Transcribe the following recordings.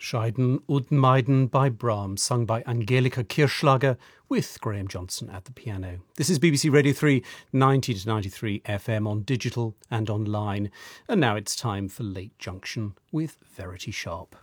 Scheiden und Meiden by Brahms, sung by Angelika Kirschlager with Graham Johnson at the piano. This is BBC Radio 3, 90 to 93 FM on digital and online. And now it's time for Late Junction with Verity Sharp.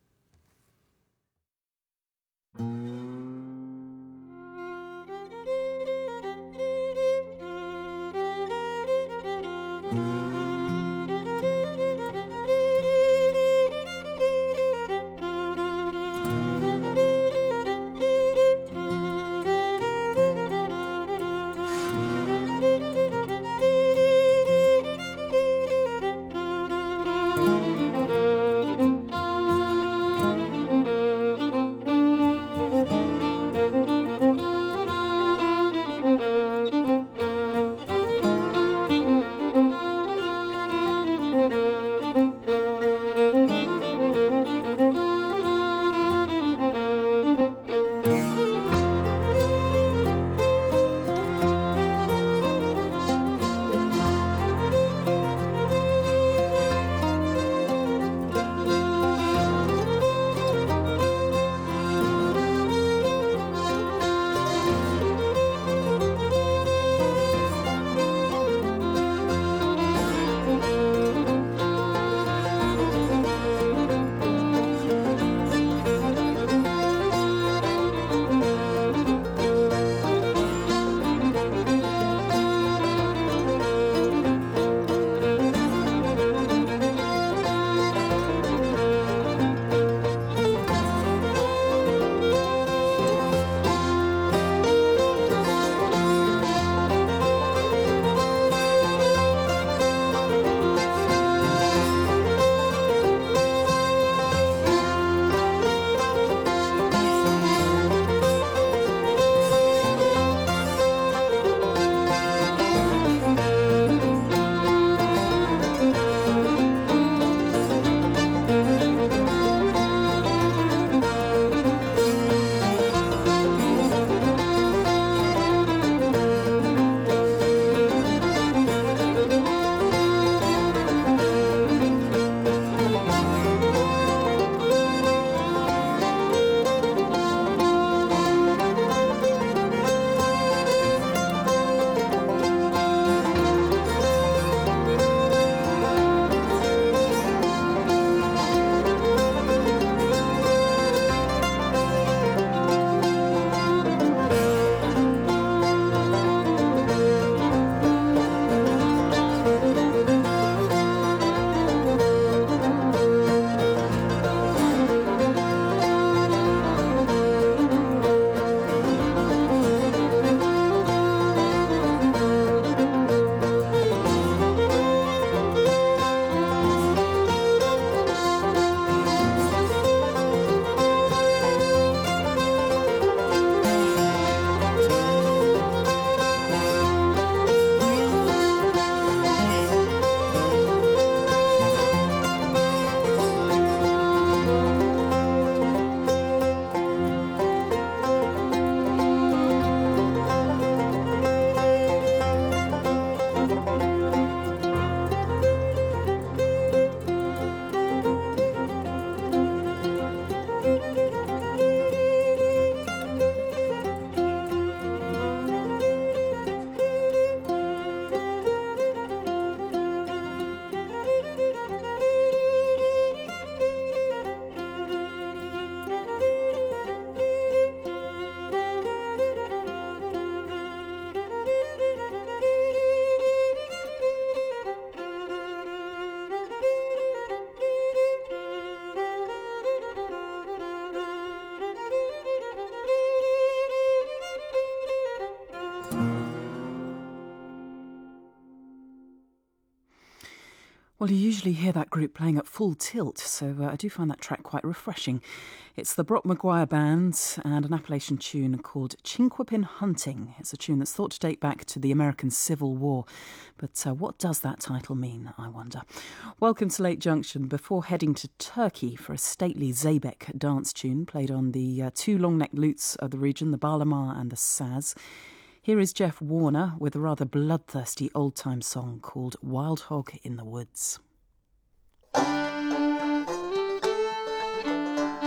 Well, you usually hear that group playing at full tilt, so I do find that track quite refreshing. It's the Brock Maguire Band and an Appalachian tune called Chinquapin Hunting. It's a tune that's thought to date back to the American Civil War. But what does that title mean, I wonder? Welcome to Late Junction. Before heading to Turkey for a stately Zabek dance tune played on the two long-necked lutes of the region, the Bağlama and the Saz, here is Jeff Warner with a rather bloodthirsty old-time song called Wild Hog in the Woods.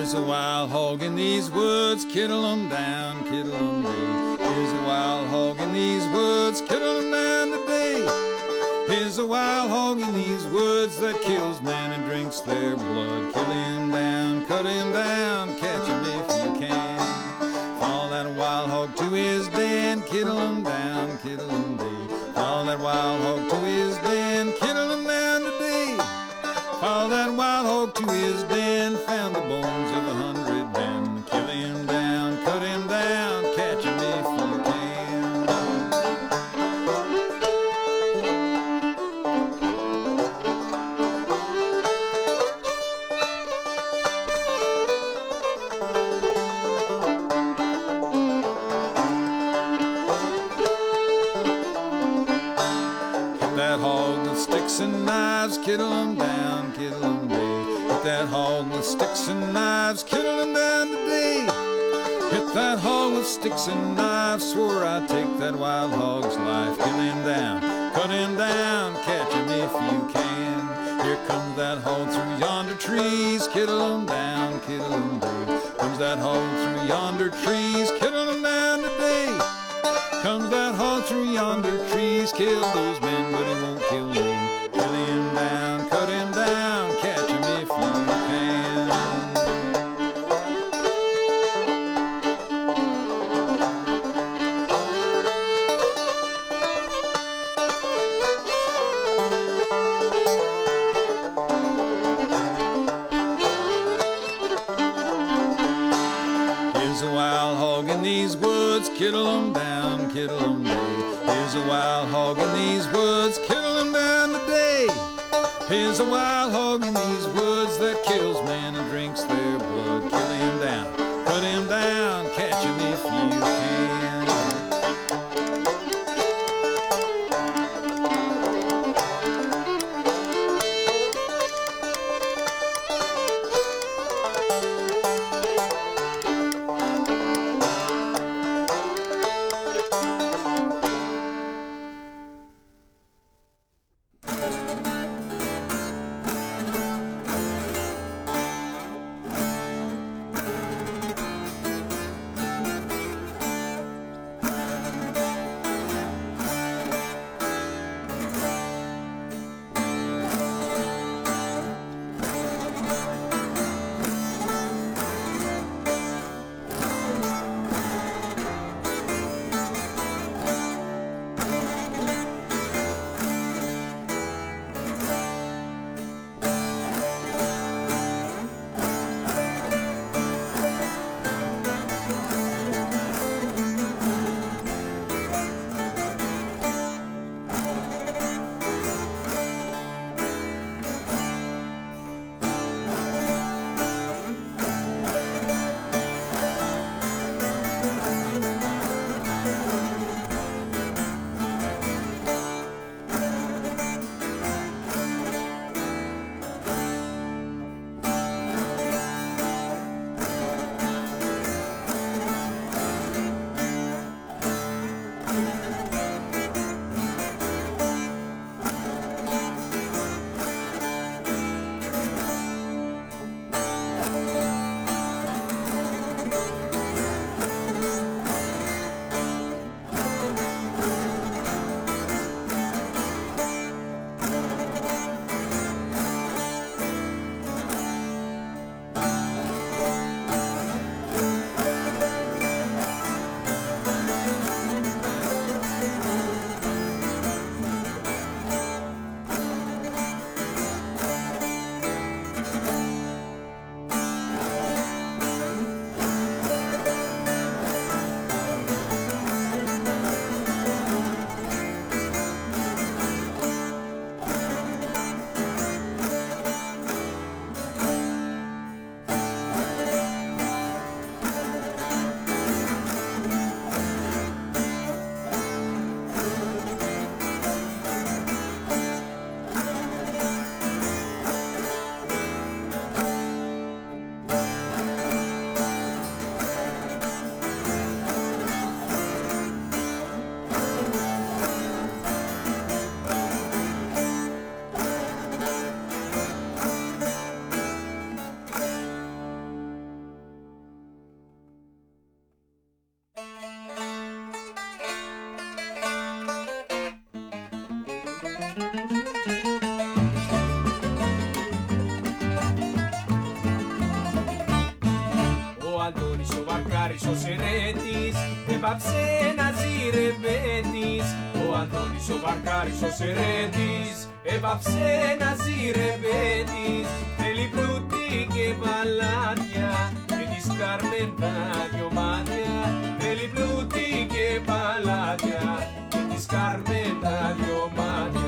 Here's a wild hog in these woods, kittle 'em down, kittle 'em day. Here's a wild hog in these woods, kittle 'em down today. Here's a wild hog in these woods that kills man and drinks their blood. Kill him down, cut him down, catch him if you can. Follow that wild hog to his den, kittle him down, kittle him day. Follow that wild hog to his den, kittle him down today. Follow that wild hog to his den, found the bones of 100 men. Kill him down, cut him down, catch him if you can. That hog with sticks and knives, kittle him down, kittle him day. Hit that hog with sticks and knives, kittle him down today. Hit that hog with sticks and knives, swore I'd take that wild hog's life. Kill him down, cut him down, catch him if you can. Here comes that hog through yonder trees, kittle him down, kittle him day. Comes that hog through yonder trees, kittle him down today. Comes that hog through yonder trees, kill those men, but he won't kill me. Kill him down, cut him down, catch him if you can. Here's a wild hog in these woods, kittle him down, kittle him day. Here's a wild hog in these woods, kittle him down today. Here's a wild hog in these woods that kills man and drinks their blood. Kill him down, cut him down, catch him if you can. βαρκάρης ο Σερέτης, έπαψε να ζει ρεβέτης. Ο Αντώνης ο βαρκάρης ο Σερέτης, έπαψε να ζει ρεβέτης. Θέλει πλούτη και παλάτια και της Κάρμεν τα δυο μάτια. Θέλει πλούτη και παλάτια και της Κάρμεν τα δυο μάτια.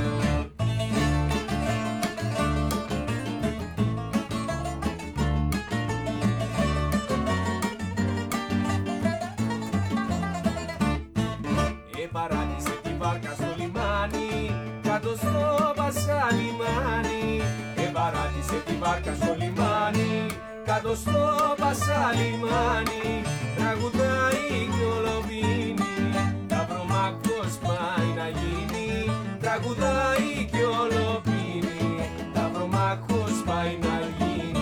Παράτησε τη βάρκα στο λιμάνι, κάτω στο Πασαλιμάνι. Παράτησε τη βάρκα στο λιμάνι, κάτω στο Πασαλιμάνι. Τραγουδάει κι ολοβίνει, ταυρομάκος πάει να γίνει. Τραγουδάει κι ολοβίνει, ταυρομάκος πάει να γίνει.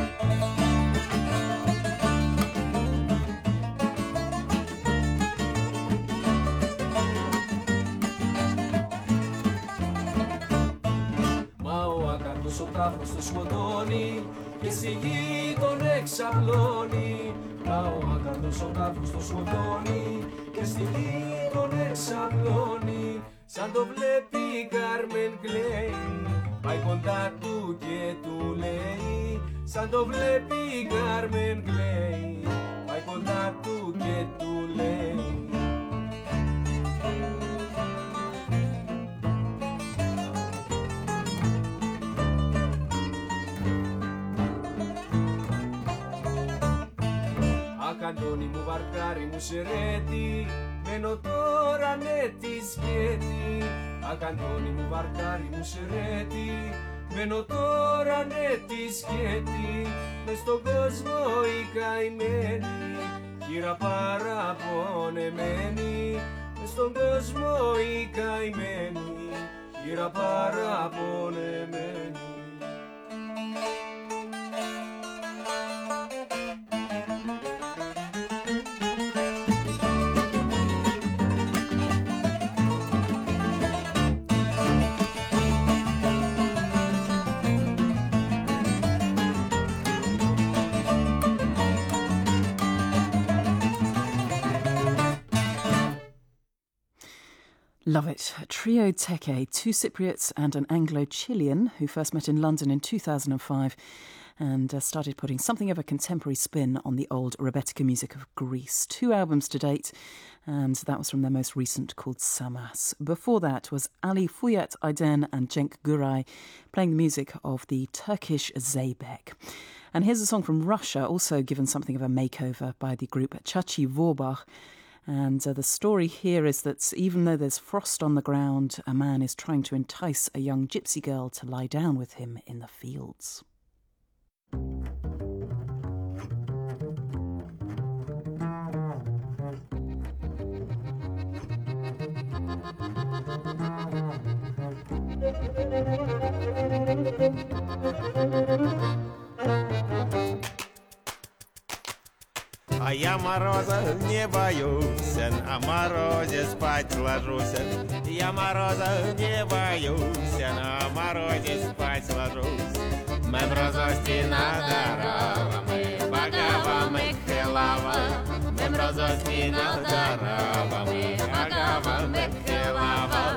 Ο τάφος το σκοτώνει και στη γη τον εξαπλώνει. Ο ακαρδός ο τάφος το σκοτώνει και στη γη τον εξαπλώνει. Σαν το βλέπει η Κάρμεν κλαίει, πάει κοντά του και του λέει. Σαν το βλέπει η Κάρμεν κλαίει, πάει κοντά του και του λέει. Αντώνη μου βαρκάρι μου Σερέτη, μένω τώρα ναι τη σκέτη. Αντώνη μου βαρκάρι μου Σερέτη, μένω τώρα ναι τη σκέτη. Μες στον κόσμο η καημένη, κύρα παραπονεμένη. Μες στον κόσμο η καημένη, κύρα παραπονεμένη. Love it. Trio Teke, two Cypriots and an Anglo-Chilean who first met in London in 2005 and started putting something of a contemporary spin on the old Rebetika music of Greece. 2 albums to date, and that was from their most recent called Samas. Before that was Ali Fuyat Aydin and Cenk Güray playing the music of the Turkish Zeybek. And here's a song from Russia, also given something of a makeover by the group Chachi Vorbach. And the story here is that even though there's frost on the ground, a man is trying to entice a young gypsy girl to lie down with him in the fields. А я мороза не боюсь, на морозе спать ложусь. Я мороза не боюсь, на морозе спать ложусь. Мы мрозости надарава, мы багава, мы хелава. Мы мрозости надарава, мы багава, мы хелава.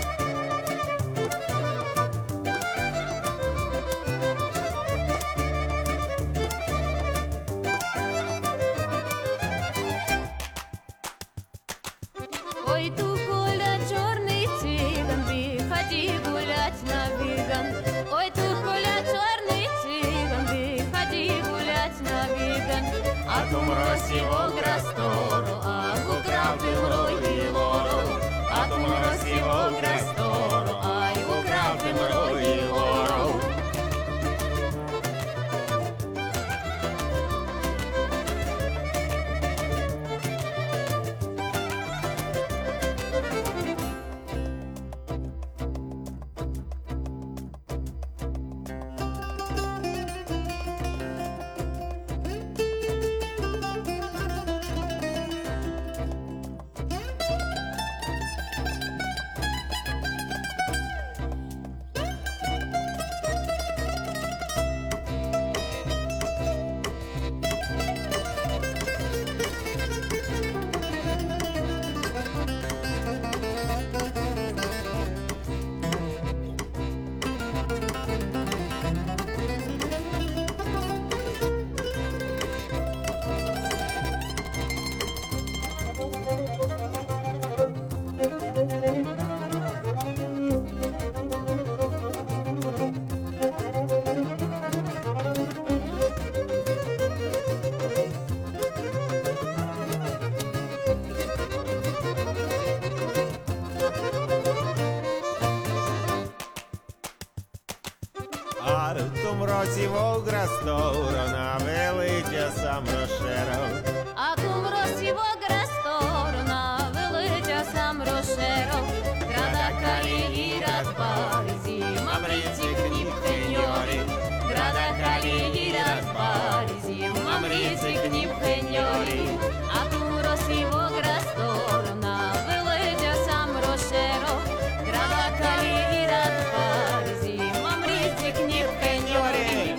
Ой, Туполя, черный цыган, выходи гулять на Виган. Ой, Туполя, черный цыган, выходи гулять на Виган. А ту мразь его грастору, а украл ты мрой вору. А ту мразь его грастору, а украл ты мрой вору. mrosivo grastoro na величе сам розширив. А ту мросиво грастoro na величе сам розширив. Grada Calighirat Parisi, Mamrizi Knipcheniori. Grada Calighirat Parisi, Mamrizi Knipcheniori. A tu mrosivo grastoro na величе сам розширив. Grada Calighirat Parisi, Mamrizi Knipcheniori.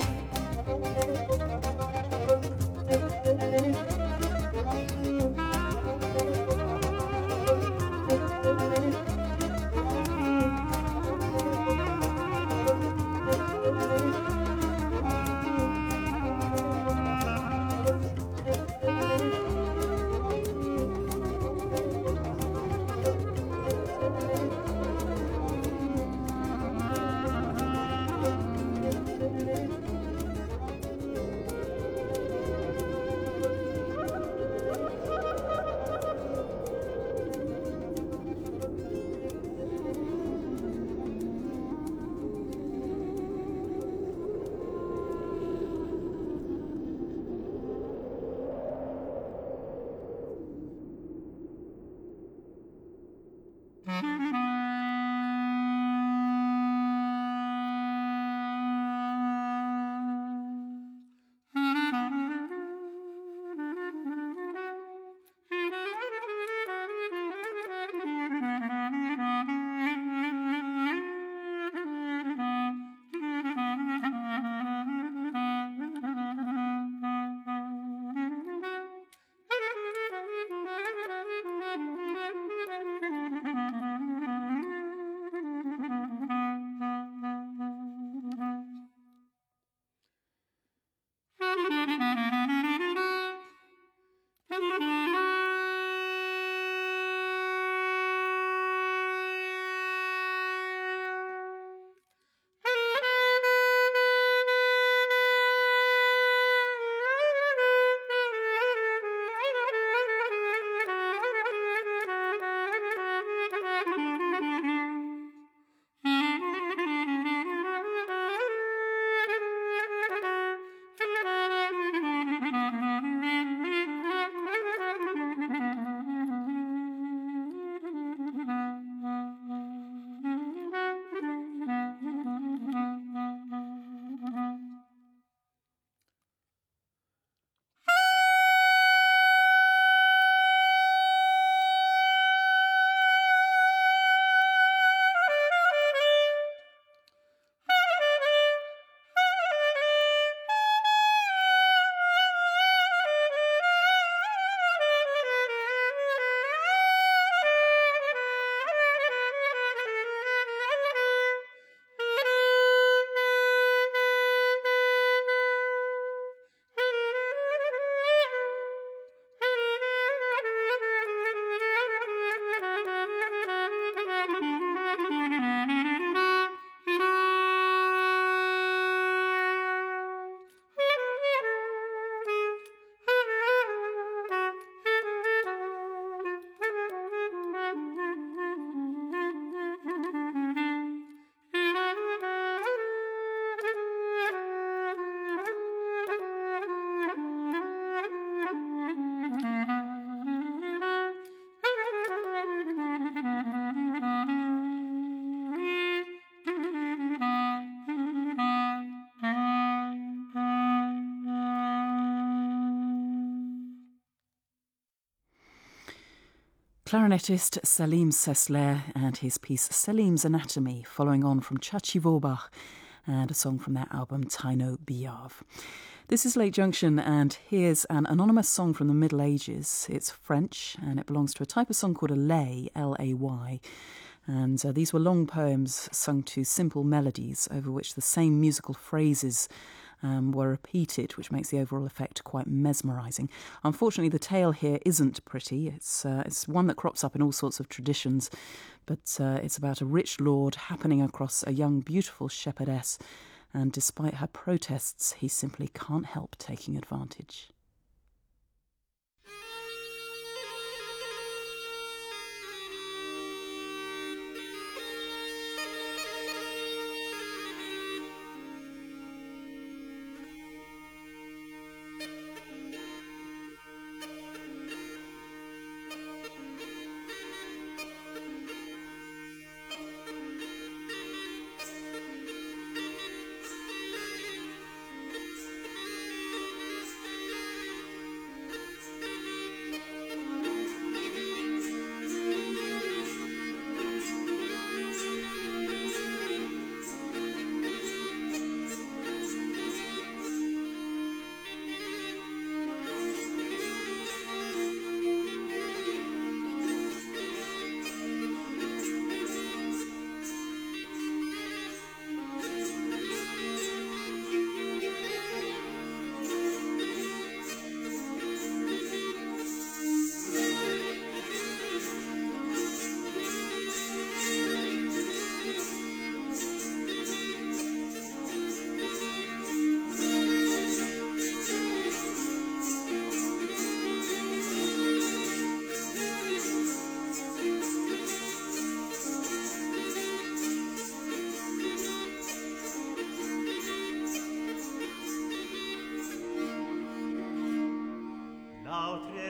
Clarinetist Selim Sesler and his piece Selim's Anatomy, following on from Chachi Vorbach and a song from their album Taino Biav. This is Lake Junction, and here's an anonymous song from the Middle Ages. It's French, and it belongs to a type of song called a lay, L-A-Y. And these were long poems sung to simple melodies over which the same musical phrases were repeated, which makes the overall effect quite mesmerising. Unfortunately, the tale here isn't pretty. It's one that crops up in all sorts of traditions, but it's about a rich lord happening across a young, beautiful shepherdess, and despite her protests, he simply can't help taking advantage.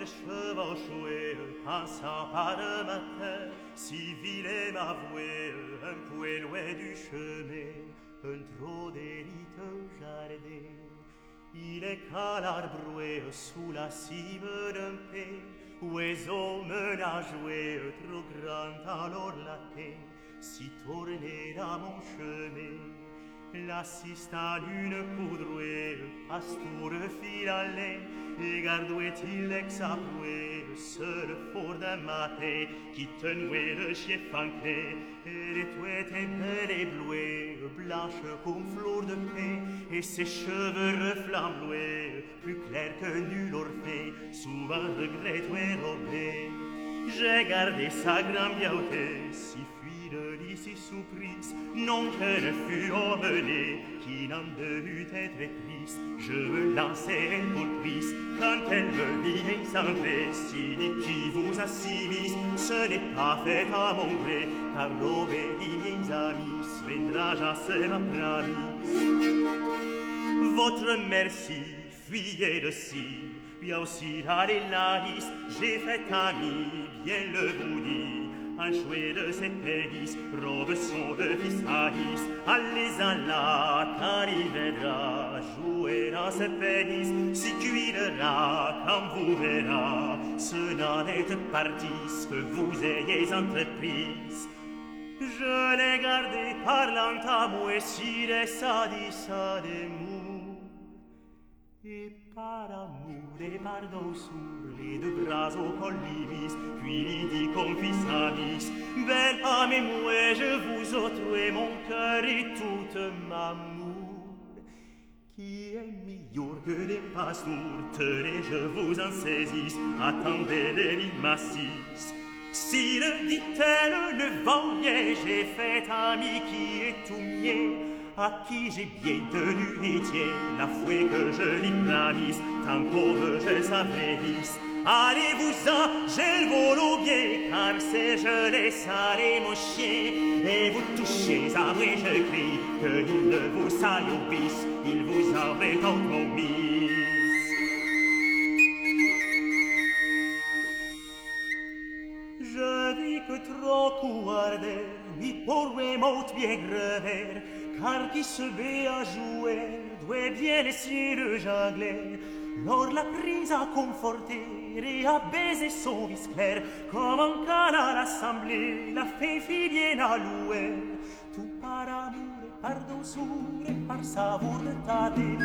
chevauchoué, pensant par le matin, si vilain m'avoué, un peu loin du chemin, un trop d'élite jardin. Il est qu'à l'arbroué, sous la cime d'un pin, oiseau menagoué, trop grand alors la tête, si tourné dans mon chemin. L'assiste à une coudrouée, pastour fil à lait, et gardouait-il l'exaproué, seul fort d'un matin, qui tenouait le chien fanqué, et les touettes belles et blouées, blanches comme fleur de paix, et ses cheveux reflamblés, plus clairs que nul orphée, souvent regretté robé. J'ai gardé sa grande beauté, si fidèle, si surprise, non que ne fut emmenée, qui n'en devait être triste. Je me lançai pour prise, quand elle me vit sans gré, si dit qui vous a si mis, ce n'est pas fait à mon gré, car l'obéit mes amis, vendra j'assez ma promise. Votre merci, fuyez de ci, bien aussi à l'hélaïs, j'ai fait ami, bien le vous dit, un chouet de ses pénis, robe son de visaïs, allez-en là, car il viendra, jouer dans ses pénis, si cuirera, quand vous verra, ce n'en est partis que vous ayez entreprise. Je l'ai gardé parlant à moi, si des ça des mots, et par amour et pardon sur les deux bras au collivis, puis il dit qu'on fils amis, belle âme et moi, je vous autre mon cœur et tout m'amour, qui est meilleur que des pastours, tenez-je vous en saisisse, attendez les lignes massisses. Si le dit-elle le voyait, j'ai fait ami qui est tout mien, à qui j'ai bien tenu héritier, la fouet que je lui planisse, tant qu'on veut je s'avéisse. Allez-vous-en, j'ai le vol au bien, car c'est je laisse aller mon chien, et vous touchez à moi je crie, qu'il ne vous saille au bis, il vous aurait compromis. Je vis que trop couarder, ni pour mes mots bien grever, car qui se met à jouer, doit bien laisser le jongler, lors la prise à conforter, et à baiser son vis clair, comme un canard assemblé, la fée fit bien à louer, tout par amour et par douceur, et par savour de ta vie.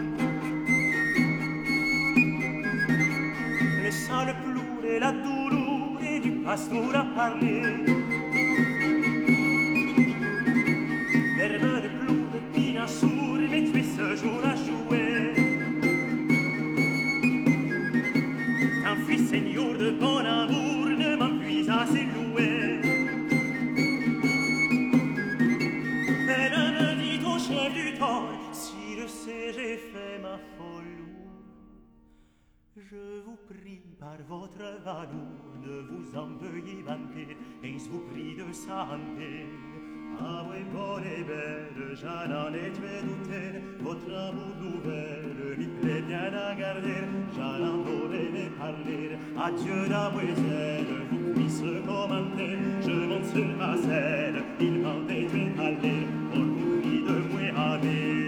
Laissa le plour et la douleur, et du pastour à parler, verbe de plour, de pina sourd, mais tu es ce jour à jouer. Un fils seigneur de bon amour ne m'appuie à ses louer. Elle me dit au chef du temps, si je sais j'ai fait ma folie, je vous prie par votre valeur, ne vous en veuillez vanter, et je vous prie de santé. Ah oui, bonne et belle, j'en en ai tué douter, votre amour nouvelle, m'y plaît bien à garder, j'en en aurais aimé parler, adieu damoiselle, vous puisse le commenter, je monte sur ma selle, il m'en détruit aller, pour vous prie de moi aller.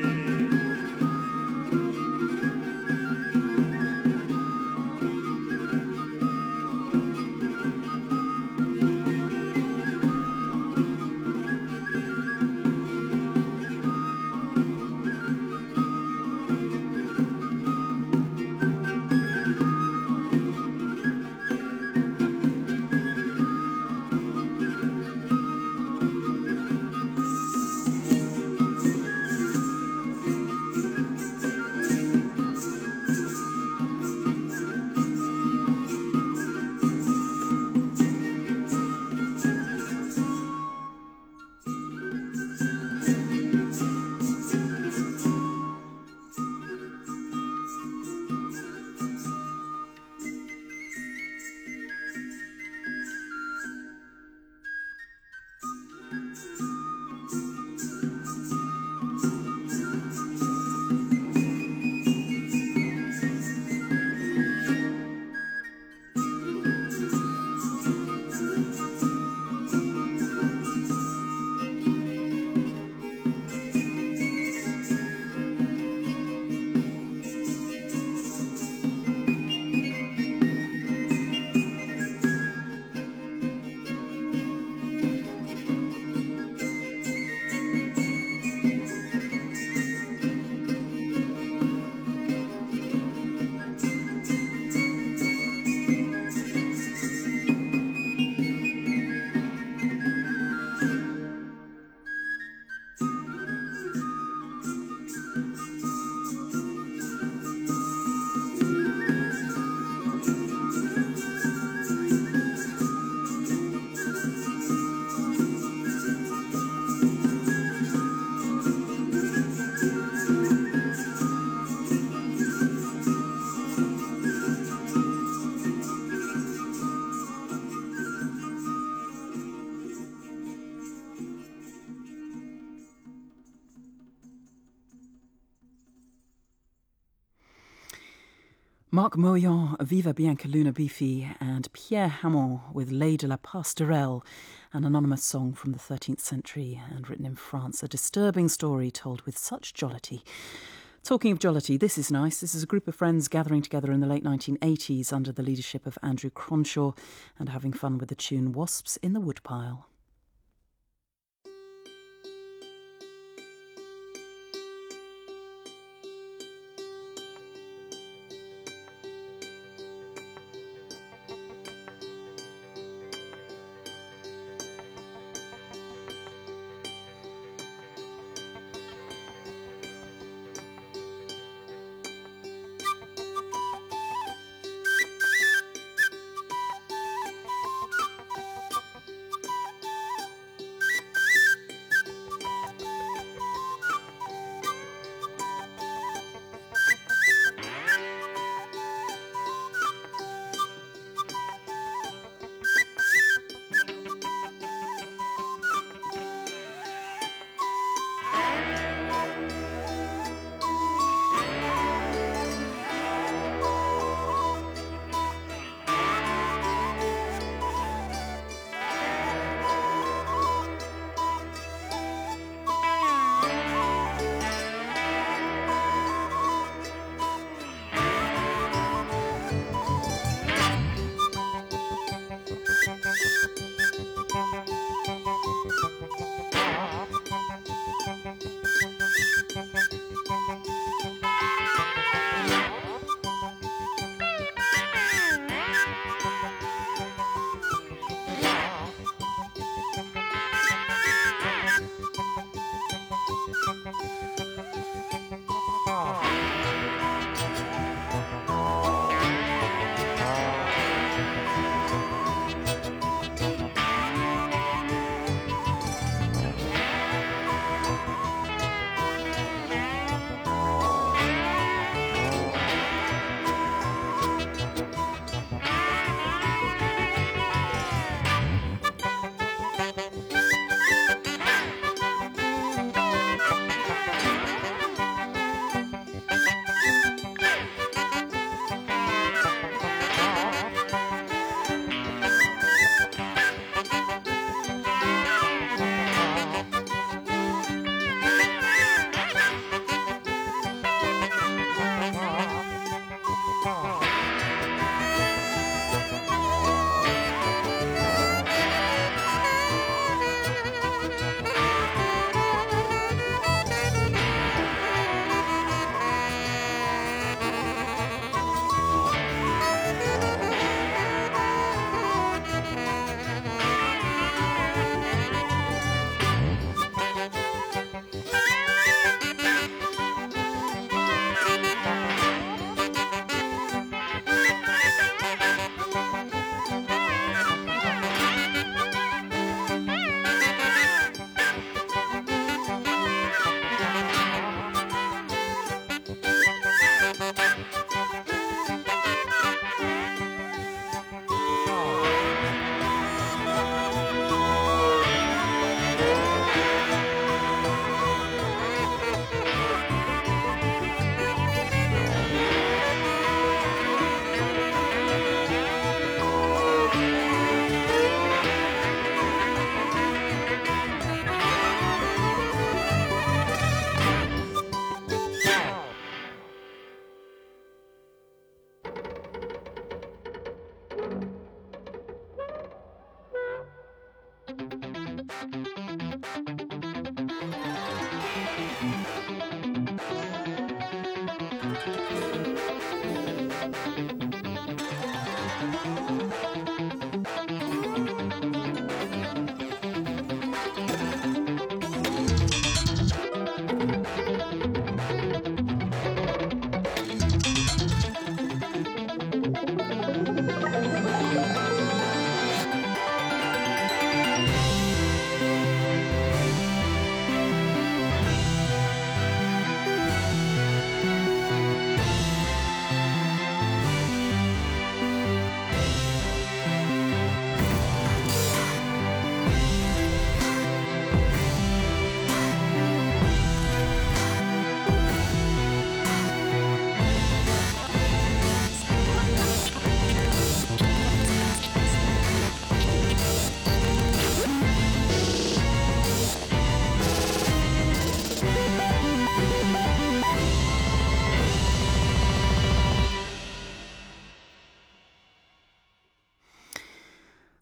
Marc Moyan, Viva Biancaluna Bifi, and Pierre Hamon with Les de la Pastorelle, an anonymous song from the 13th century and written in France, a disturbing story told with such jollity. Talking of jollity, this is nice. This is a group of friends gathering together in the late 1980s under the leadership of Andrew Cronshaw and having fun with the tune Wasps in the Woodpile.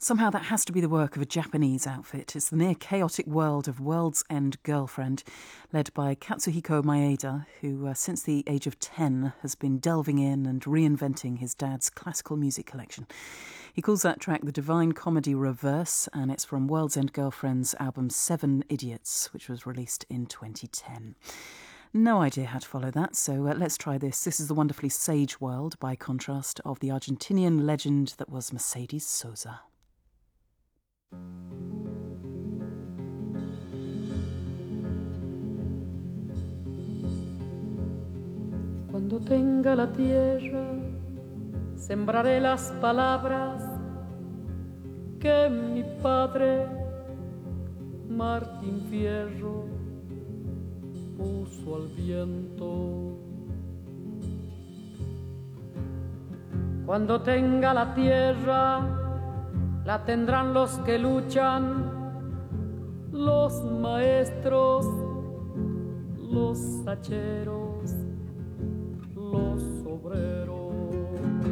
Somehow that has to be the work of a Japanese outfit. It's the near-chaotic world of World's End Girlfriend, led by Katsuhiko Maeda, who, since the age of 10, has been delving in and reinventing his dad's classical music collection. He calls that track the Divine Comedy Reverse, and it's from World's End Girlfriend's album 7 Idiots, which was released in 2010. No idea how to follow that, so let's try this. This is the wonderfully sage world, by contrast, of the Argentinian legend that was Mercedes Sosa. Cuando tenga la tierra, sembraré las palabras que mi padre, Martín Fierro, puso al viento. Cuando tenga la tierra, la tendrán los que luchan, los maestros, los hacheros, los obreros.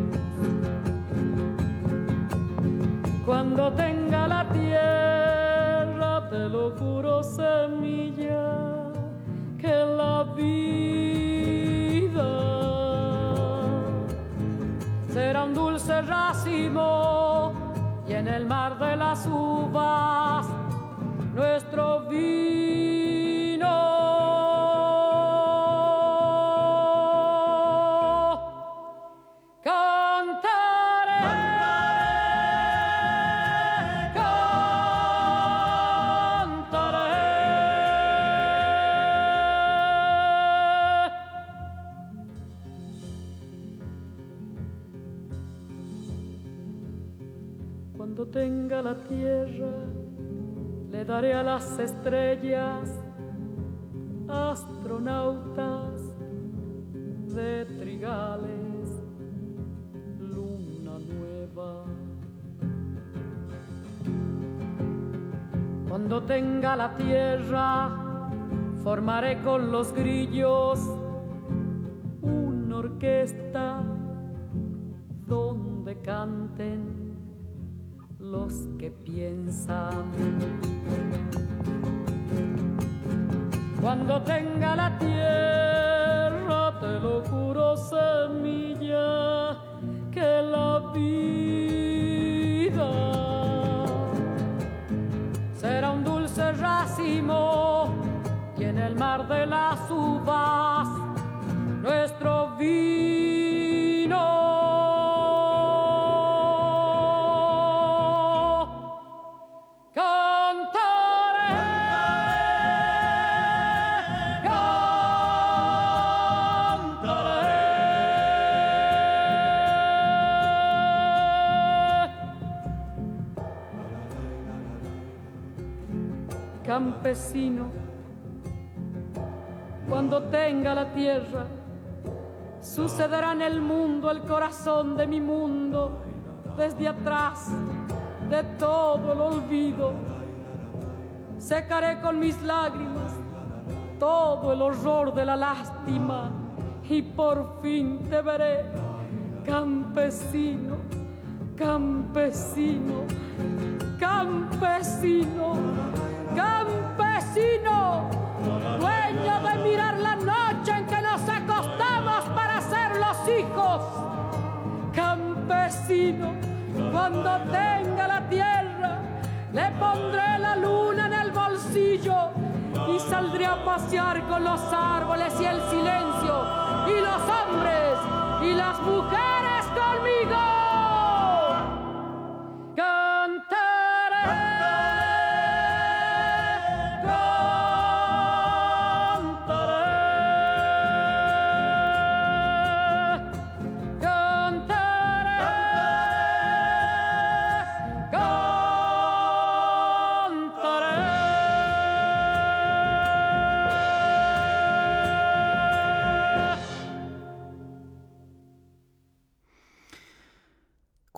Cuando tenga la tierra, te lo juro, semilla, que la vida será un dulce racimo, y en el mar de las uvas nuestro vino. Cantaré, cantaré. Cuando tenga la tierra, le daré a las estrellas astronautas de trigales, luna nueva. Cuando tenga la tierra, formaré con los grillos una orquesta donde canten los que piensan. Cuando tenga la tierra, te lo juro, semilla, que la vida será un dulce racimo, y en el mar de las uvas nuestro vino. Campesino, cuando tenga la tierra, sucederá en el mundo el corazón de mi mundo, desde atrás de todo el olvido. Secaré con mis lágrimas todo el horror de la lástima, y por fin te veré, campesino, campesino, campesino, campesino, dueño de mirar la noche en que nos acostamos para ser los hijos. Campesino, cuando tenga la tierra, le pondré la luna en el bolsillo y saldré a pasear con los árboles y el silencio, y los hombres y las mujeres conmigo. Cantaré.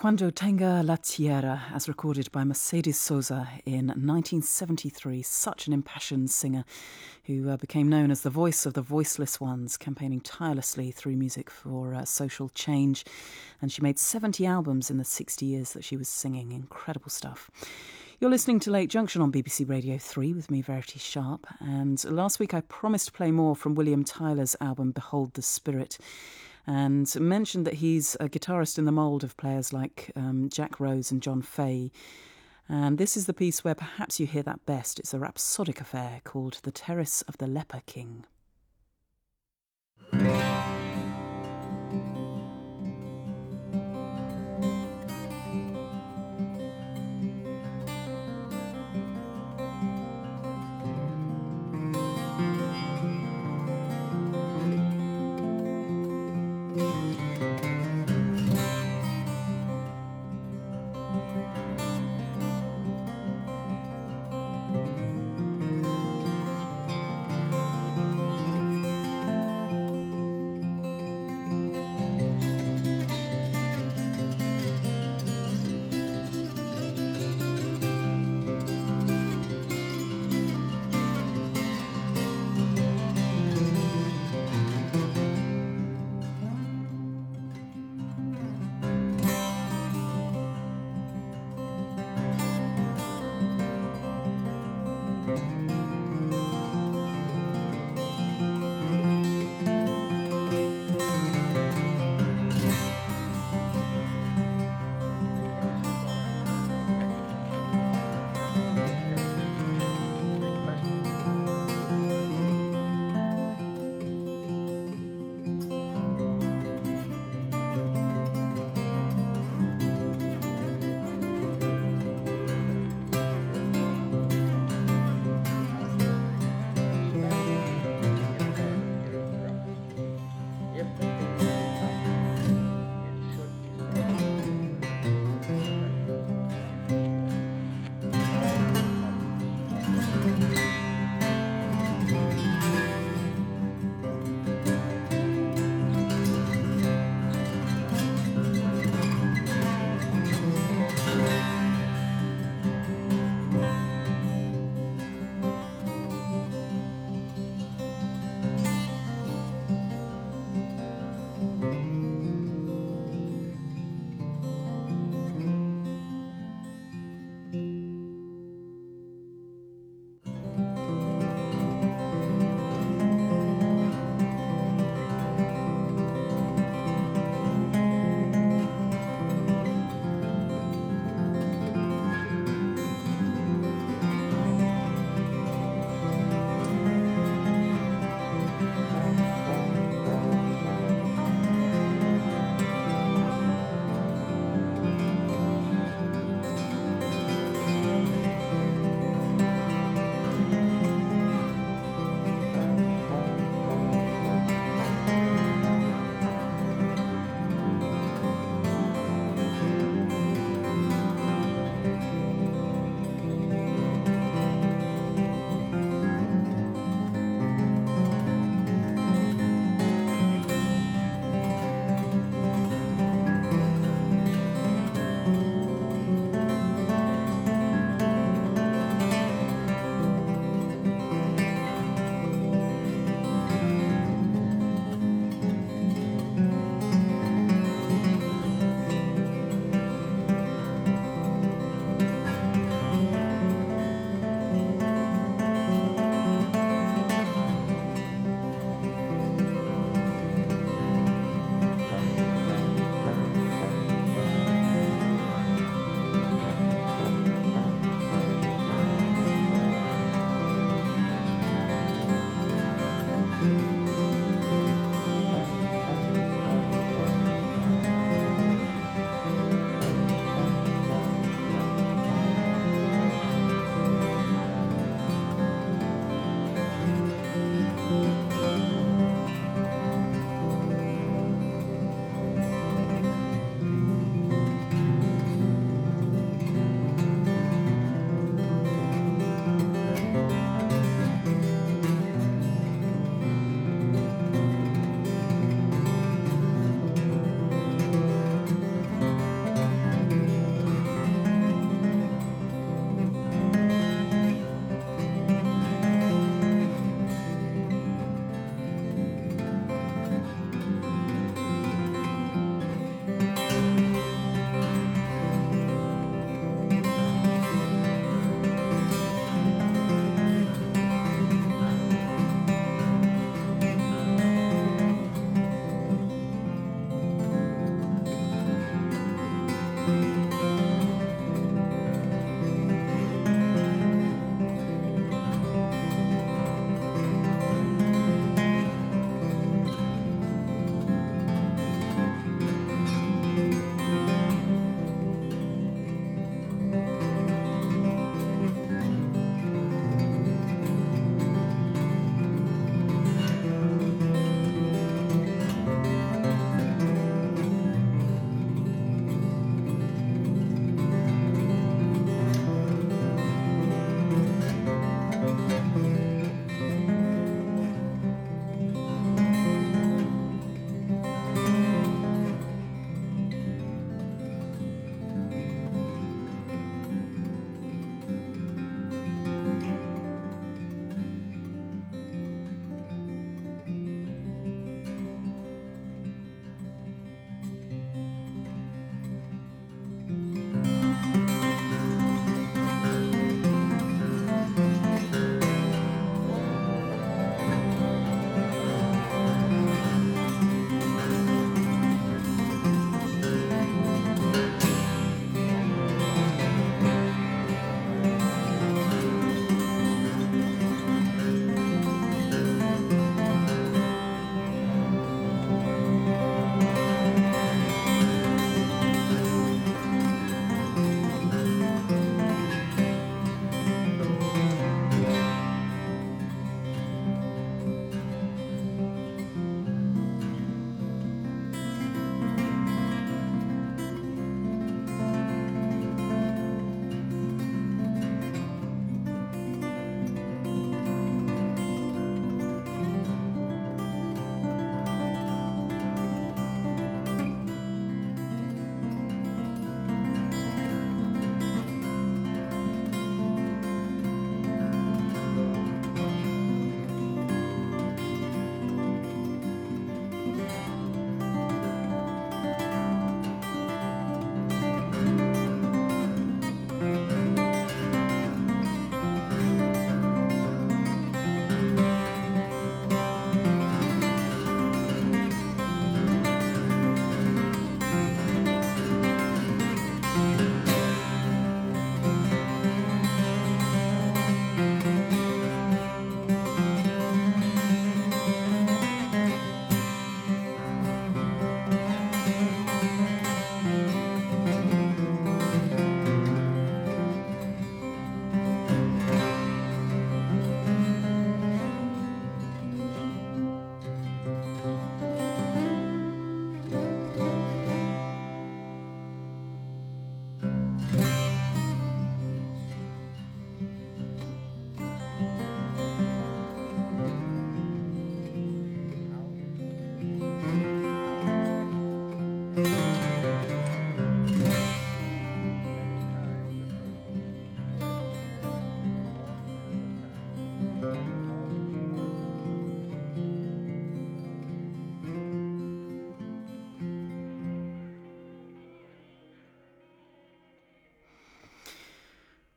Cuando Tenga la Tierra, as recorded by Mercedes Sosa in 1973. Such an impassioned singer who became known as the voice of the voiceless ones, campaigning tirelessly through music for social change. And she made 70 albums in the 60 years that she was singing. Incredible stuff. You're listening to Late Junction on BBC Radio 3 with me, Verity Sharp. And last week I promised to play more from William Tyler's album Behold the Spirit, and mentioned that he's a guitarist in the mould of players like Jack Rose and John Fay. And this is the piece where perhaps you hear that best. It's a rhapsodic affair called The Terrace of the Leper King.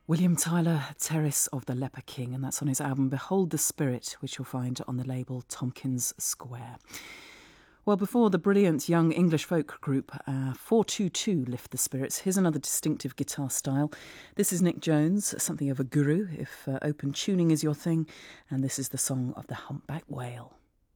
William Tyler, Terrace of the Leper King, and that's on his album Behold the Spirit, which you'll find on the label Tompkins Square. Well, before the brilliant young English folk group 422 lift the spirits, here's another distinctive guitar style. This is Nick Jones, something of a guru if open tuning is your thing, and this is the song of the Humpback Whale.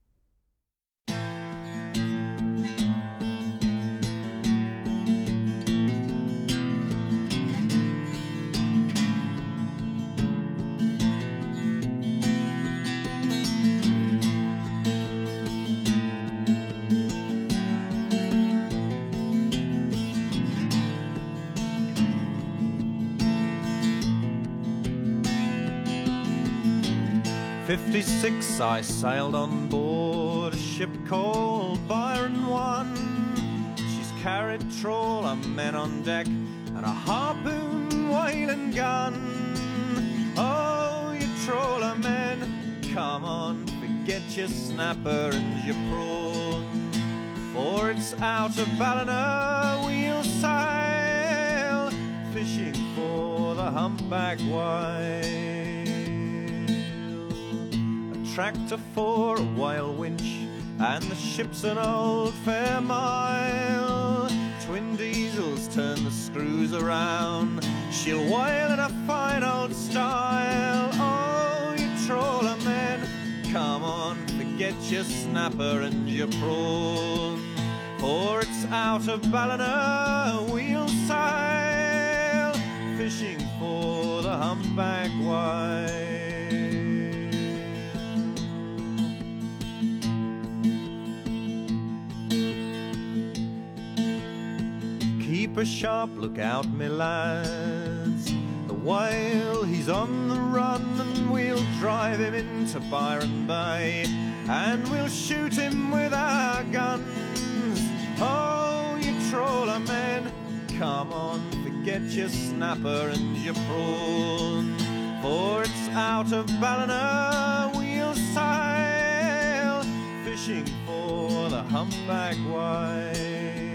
'56 I sailed on board a ship called Byron One. She's carried trawler men on deck and a harpoon whaling gun. Oh, you trawler men, come on, forget your snapper and your prawn, for it's out of Ballina we'll sail, fishing for the humpback whale. Tractor for a whale winch, and the ship's an old Fairmile. Twin diesels turn the screws around, she'll whale in a fine old style. Oh, you trawler men, come on, forget your snapper and your prawn, for it's out of Ballina we'll sail, fishing for the humpback whale. Keep a sharp lookout, me lads, the whale, he's on the run, and we'll drive him into Byron Bay, and we'll shoot him with our guns. Oh, you trawler men, come on, forget your snapper and your prawn, for it's out of Ballina we'll sail, fishing for the humpback whale.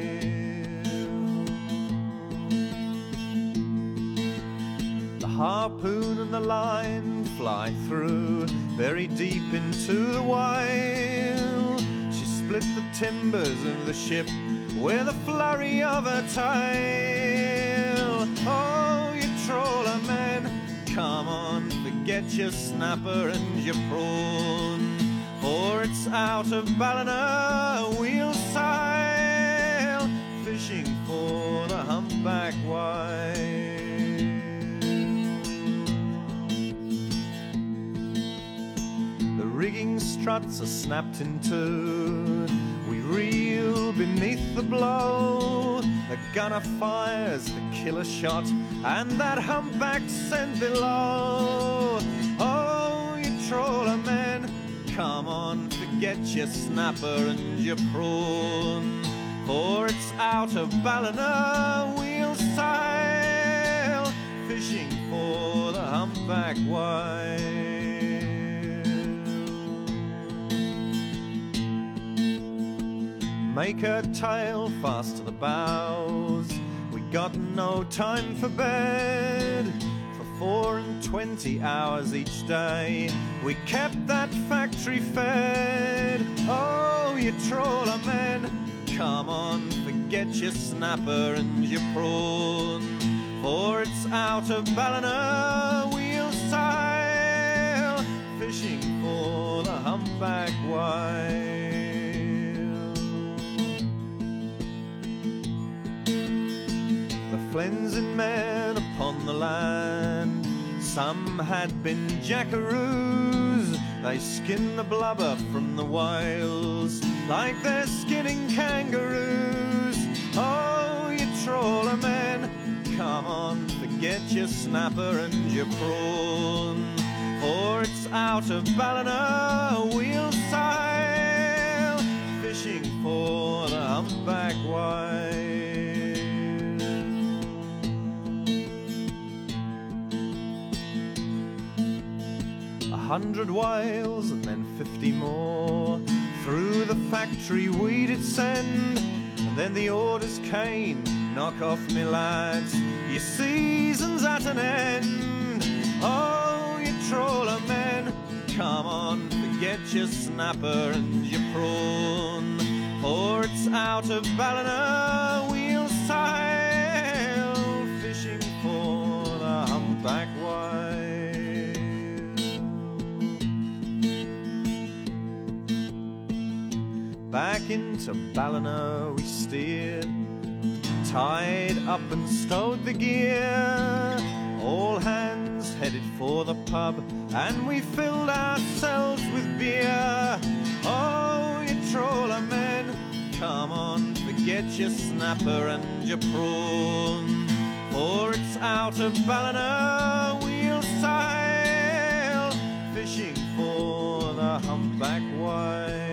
Harpoon and the line fly through very deep into the whale. She split the timbers of the ship with a flurry of her tail. Oh, you trawler men, come on, forget your snapper and your prawn, for it's out of Ballina we'll sail, fishing for the humpback whale. Rigging struts are snapped in two, we reel beneath the blow, the gunner fires the killer shot, and that humpback's sent below. Oh, you trawler men, come on, forget your snapper and your prawn, for it's out of Ballina we'll sail, fishing for the humpback whale. Make her tail fast to the bows, we got no time for bed. For 24 hours each day, we kept that factory fed. Oh, you trawler men, come on, forget your snapper and your prawn, for it's out of Ballina we'll sail, fishing for the humpback whale. Cleansing men upon the land, some had been jackaroos, they skinned the blubber from the whales like they're skinning kangaroos. Oh, you trawler men, come on, forget your snapper and your prawn, for it's out of Ballina we'll sail, fishing for the humpback whale. 100 whales and then 50 more through the factory we did send, and then the orders came knock off me lads, your season's at an end. Oh, you trawler men, come on, forget your snapper and your prawn, for it's out of Ballina we'll sail, fishing for the humpback whale. Back into Ballina we steered, tied up and stowed the gear. All hands headed for the pub, and we filled ourselves with beer. Oh, you trawler men, come on, forget your snapper and your prawn, for it's out of Ballina we'll sail, fishing for the humpback whale.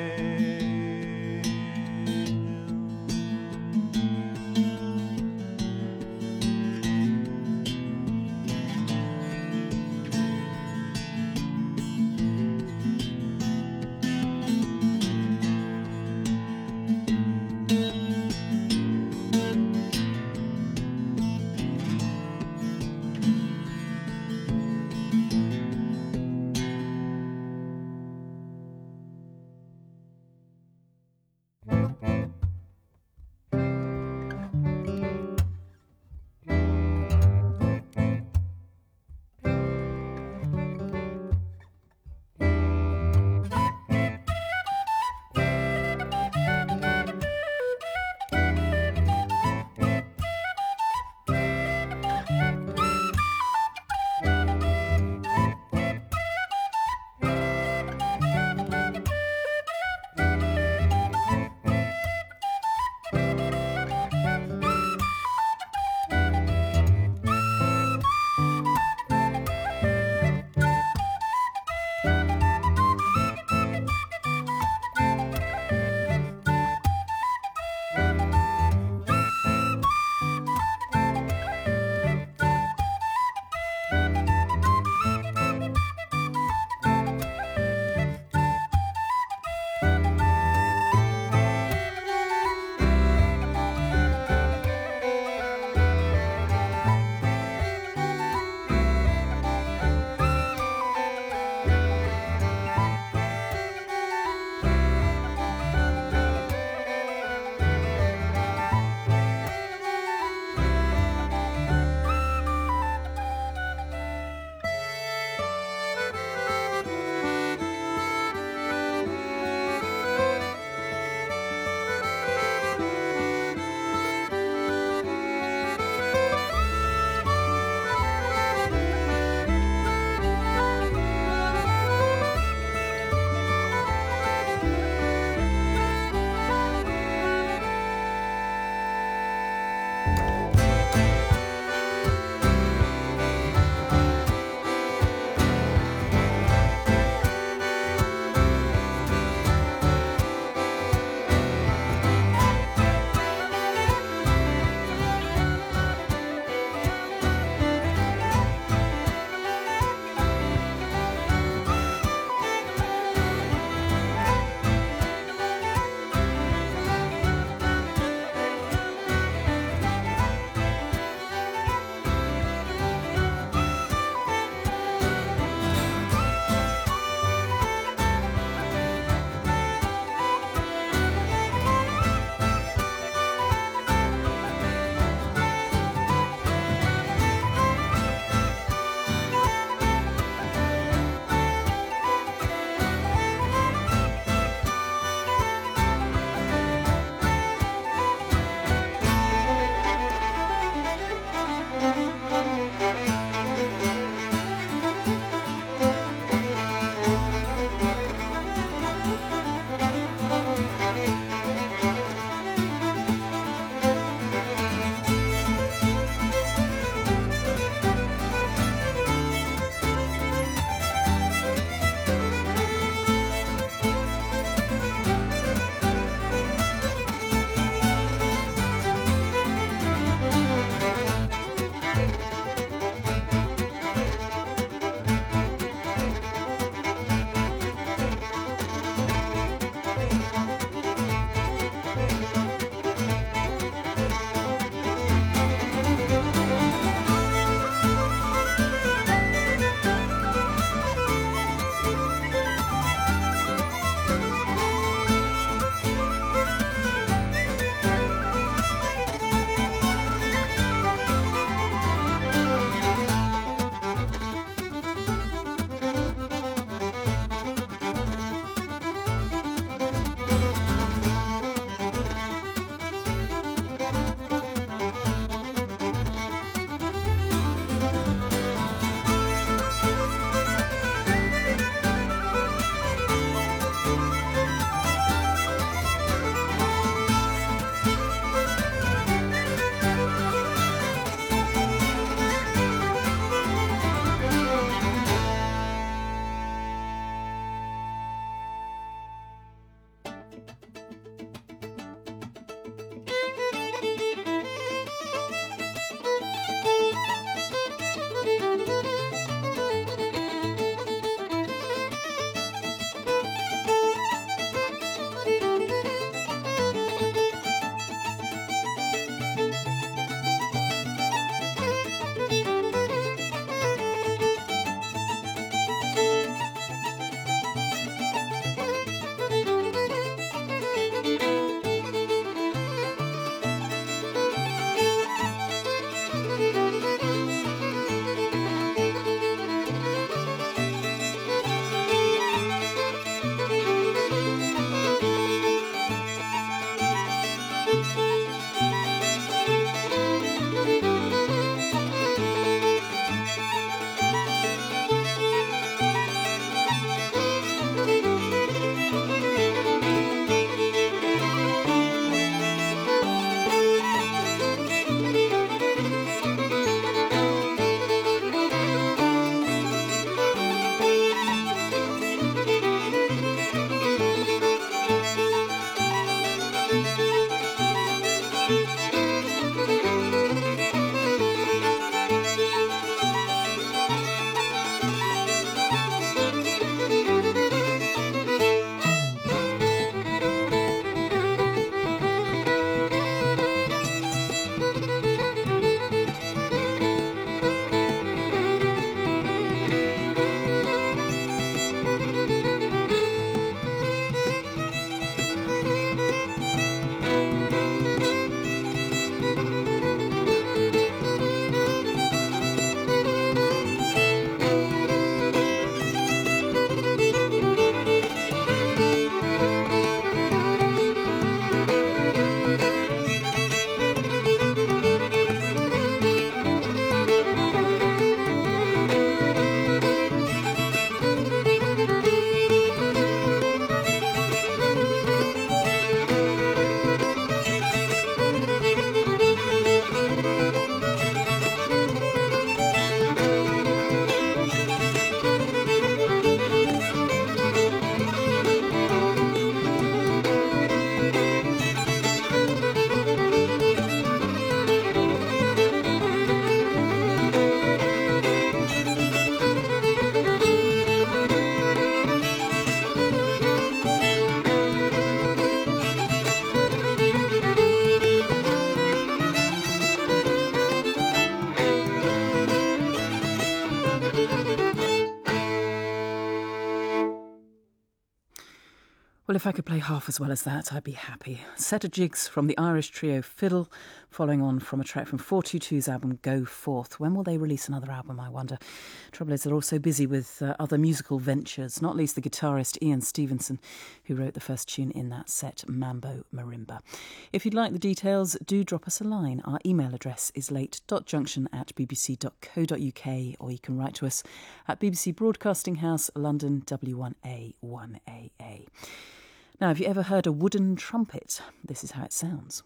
Well, if I could play half as well as that, I'd be happy. Set of jigs from the Irish trio Fiddle, following on from a track from 422's album Go Forth. When will they release another album, I wonder? Trouble is, they're also busy with other musical ventures, not least the guitarist Ian Stevenson, who wrote the first tune in that set, Mambo Marimba. If you'd like the details, do drop us a line. Our email address is late.junction@bbc.co.uk, or you can write to us at BBC Broadcasting House, London, W1A 1AA. Now, have you ever heard a wooden trumpet? This is how it sounds.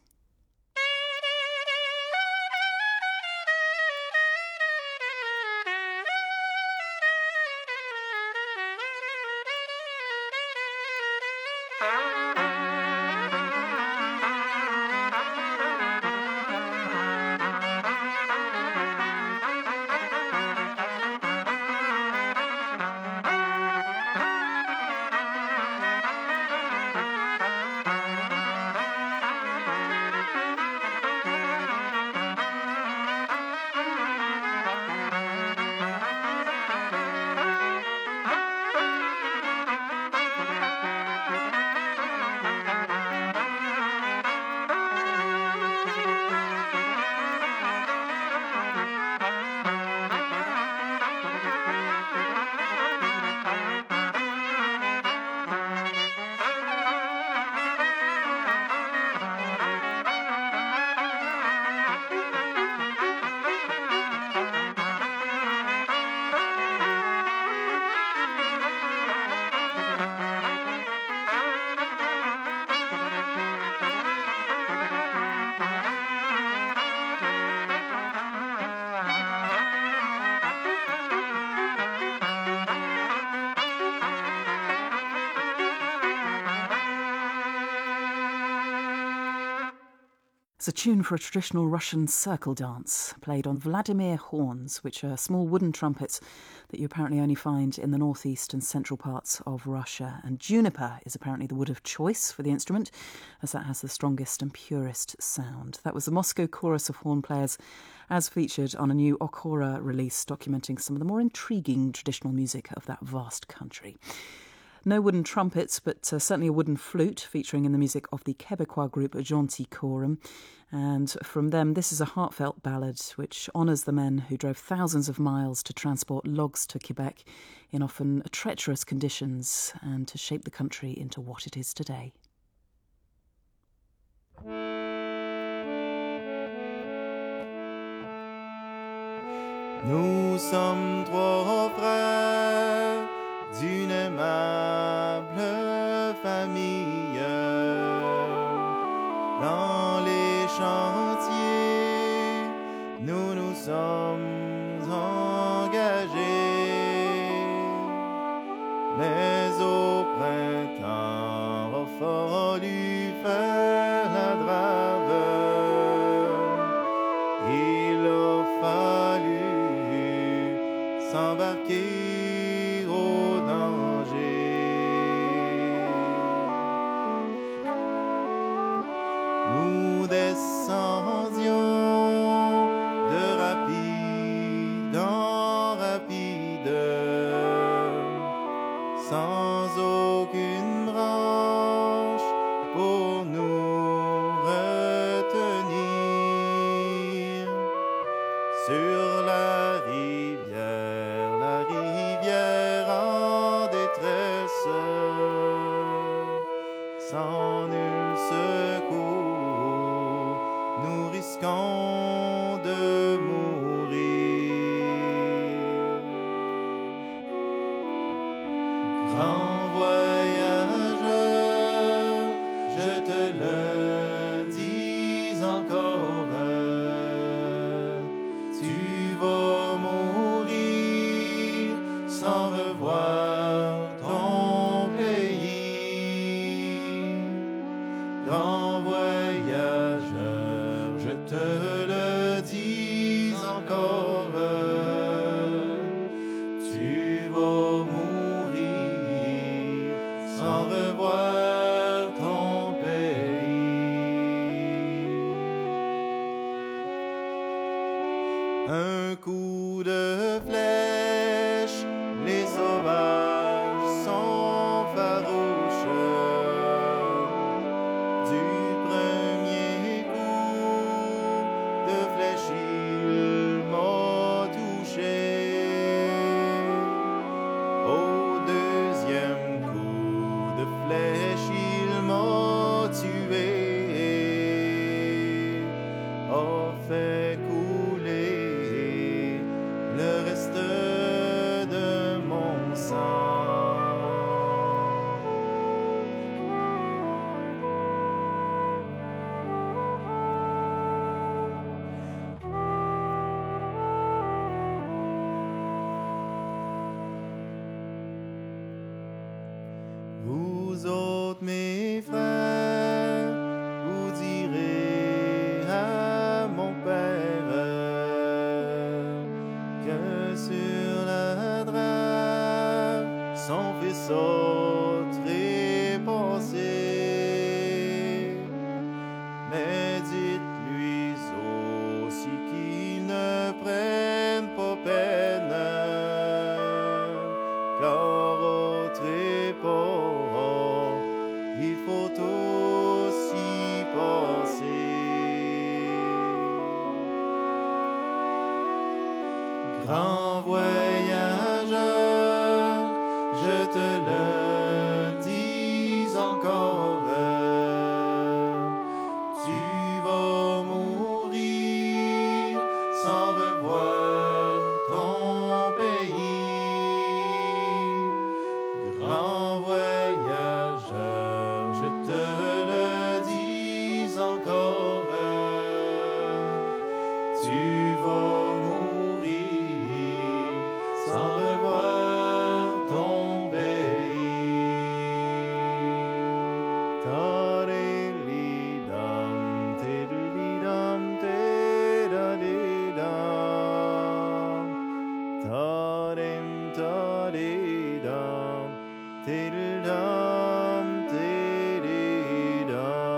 It's a tune for a traditional Russian circle dance played on Vladimir horns, which are small wooden trumpets that you apparently only find in the northeast and central parts of Russia. And juniper is apparently the wood of choice for the instrument, as that has the strongest and purest sound. That was the Moscow Chorus of Horn Players, as featured on a new Okora release documenting some of the more intriguing traditional music of that vast country. No wooden trumpets, but certainly a wooden flute, featuring in the music of the Quebecois group Gentil Corum. And from them, this is a heartfelt ballad which honours the men who drove thousands of miles to transport logs to Quebec in often treacherous conditions and to shape the country into what it is today. Nous sommes trois frères d'une aimable famille. Dans les chantiers, nous nous sommes engagés. Mais au printemps, il a fallu faire la drave. Il a fallu s'embarquer au danger. Nous descendions de rapide en rapide, sans aucune branche pour nous retenir. Sur la rivière en détresse, sans nul secours, nous risquons de mourir. Grand voyageur, je te le dis encore, tu vas mourir sans revoir ton pays. Grand voyageur, je te le dis encore, tu vas mourir sans revoir ton pays. Un coup de flèche, les sauvages sont farouches. Porte mes frères, vous direz à mon Père que sur la drap son faisceau trépassé. Mais dites-lui aussi qu'il ne prenne pas peine, car au trépas il faut aussi passer. Grand voyageur, je te le dis encore, tu vas mourir sans revoir ton pays. Grand voyageur, je te le dis encore, tu vas mourir sans revoir ton pays. Ta-de-li-dam, te-de-li-dam, te-da-di-dam. Ta-dim, ta-di-dam, te-de-dam, te-di-dam.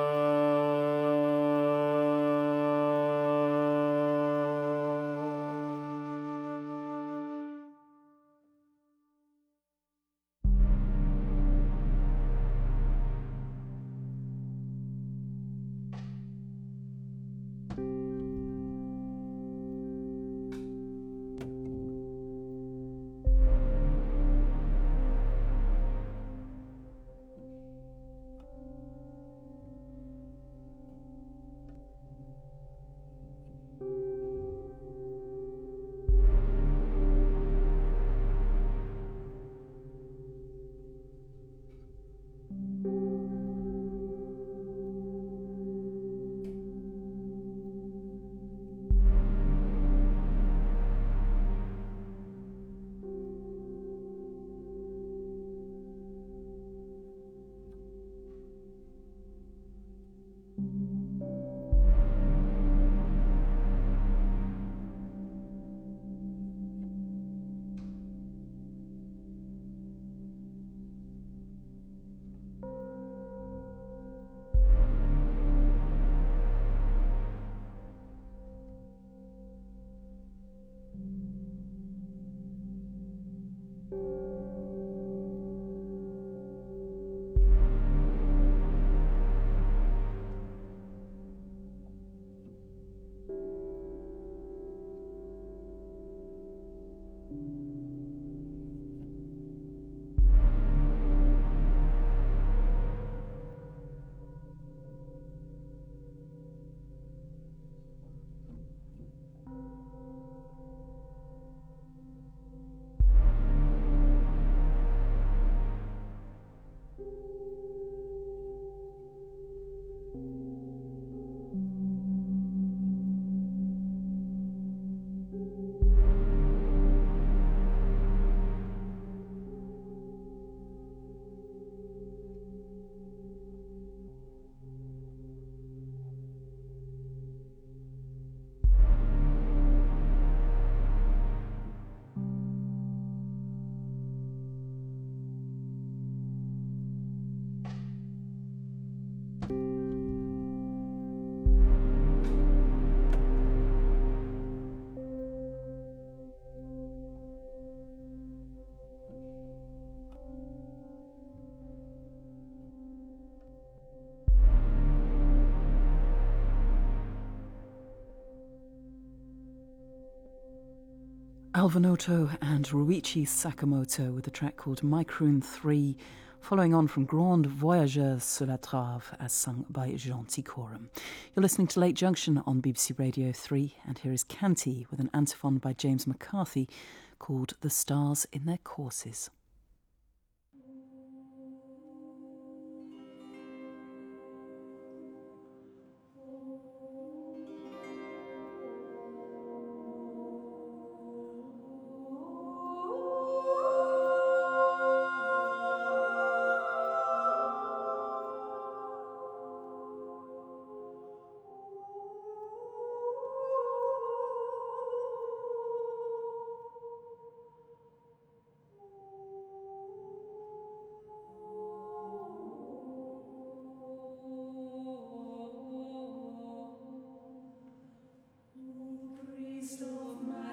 Alvin Otto and Ruichi Sakamoto with a track called Microon 3, following on from Grand Voyageur sur la Trave, as sung by Gentil Coram. You're listening to Late Junction on BBC Radio 3, and here is Canty with an antiphon by James McCarthy called The Stars in Their Courses.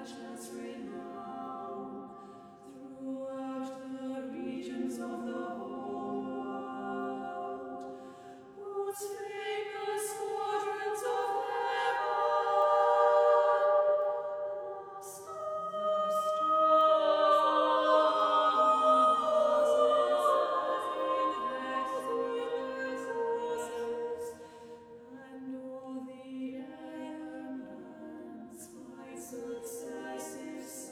Successive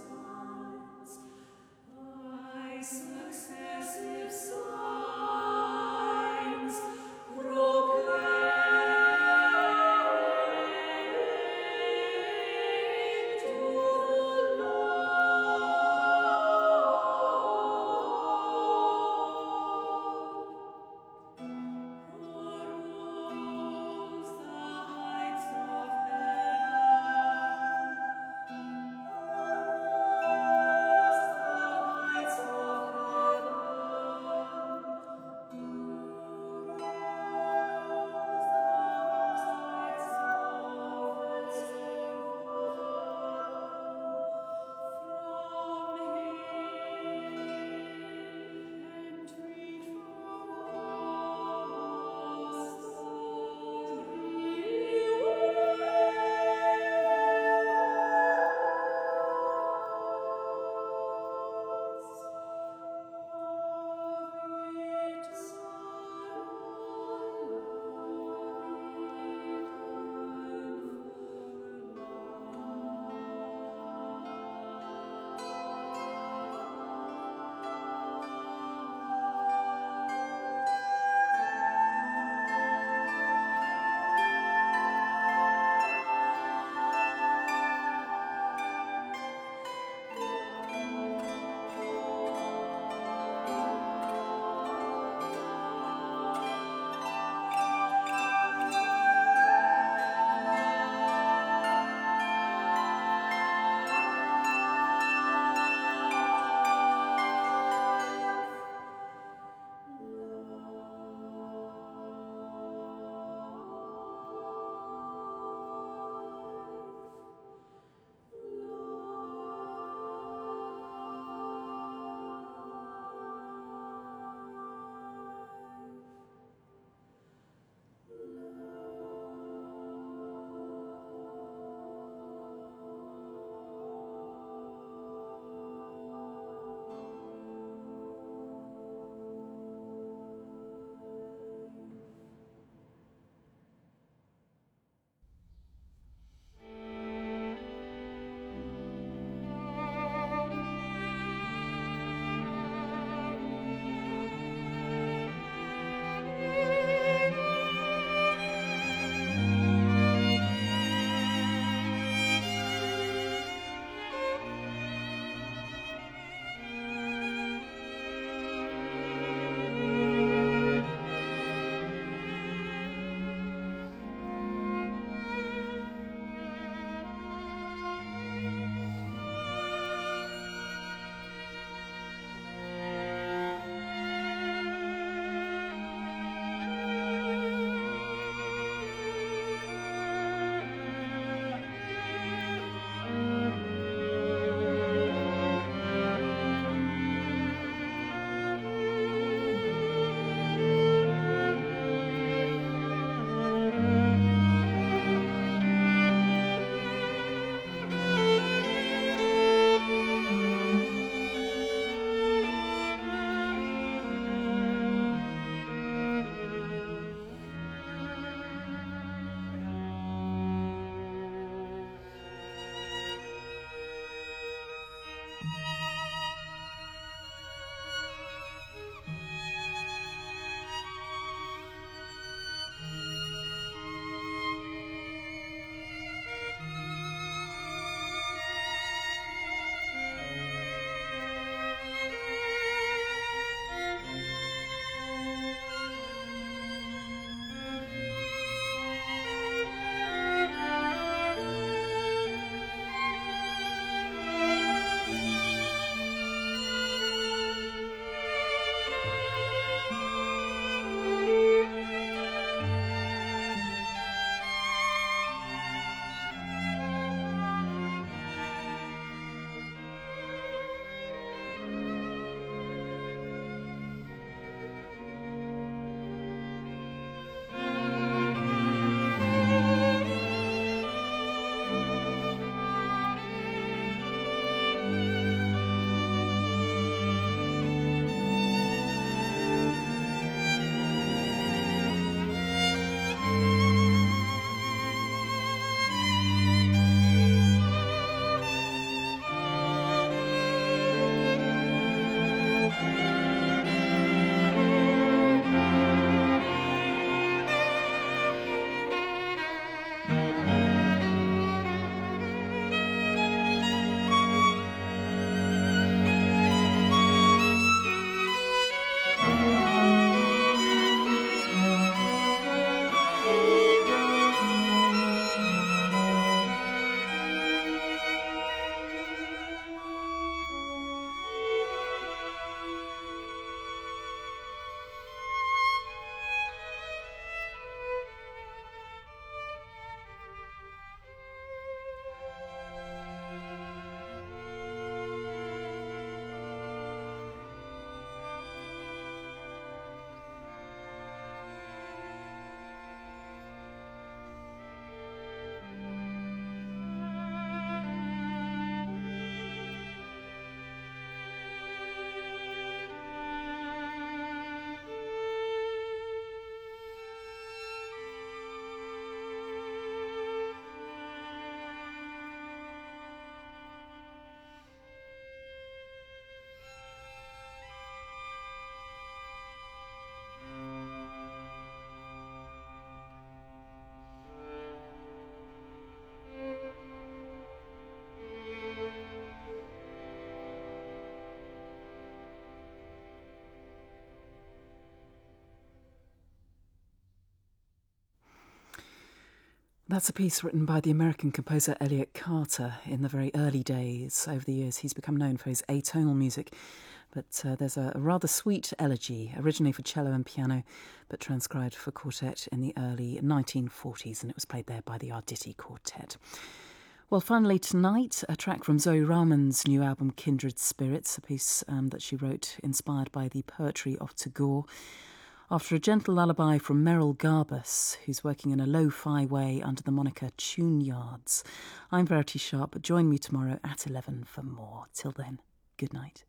That's a piece written by the American composer Elliott Carter in the very early days. Over the years, he's become known for his atonal music. But there's a rather sweet elegy, originally for cello and piano, but transcribed for quartet in the early 1940s, and it was played there by the Arditi Quartet. Well, finally tonight, a track from Zoe Rahman's new album, Kindred Spirits, a piece that she wrote inspired by the poetry of Tagore. After a gentle lullaby from Merrill Garbus, who's working in a lo-fi way under the moniker Tune Yards. I'm Verity Sharp. Join me tomorrow at 11 for more. Till then, good night.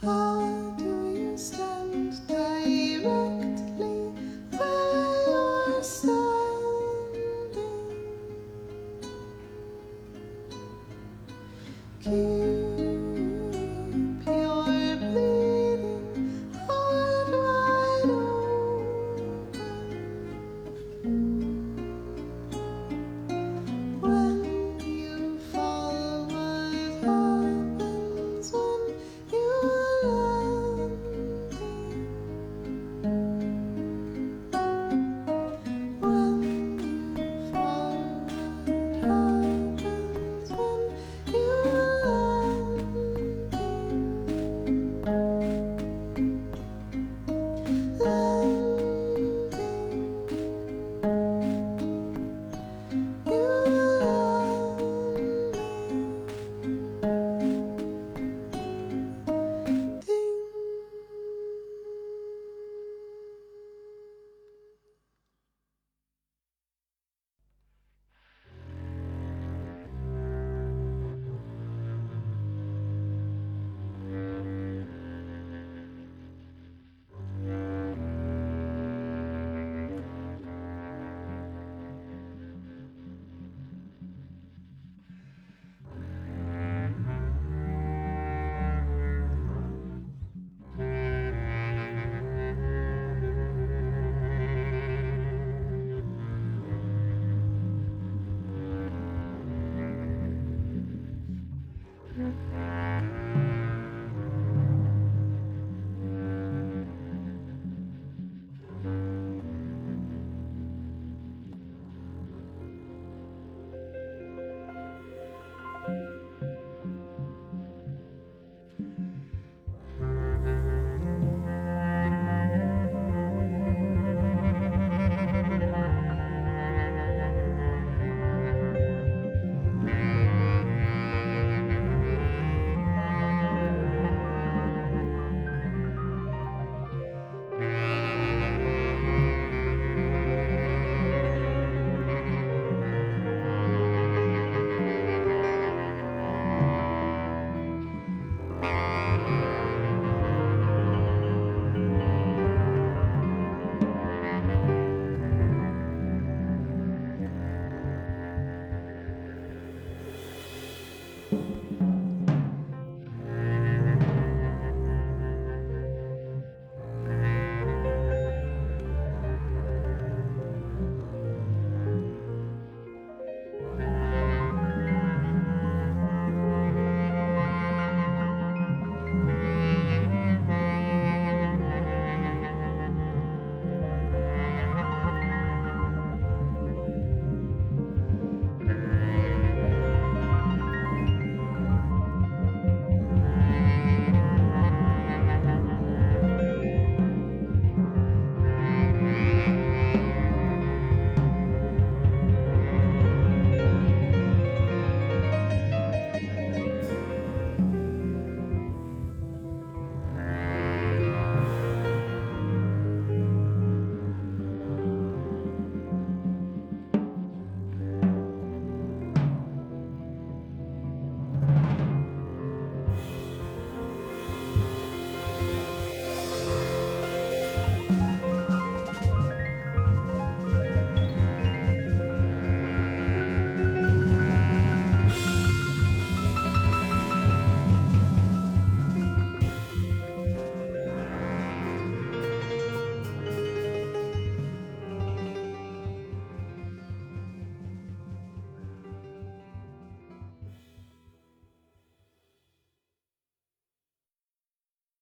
Ah.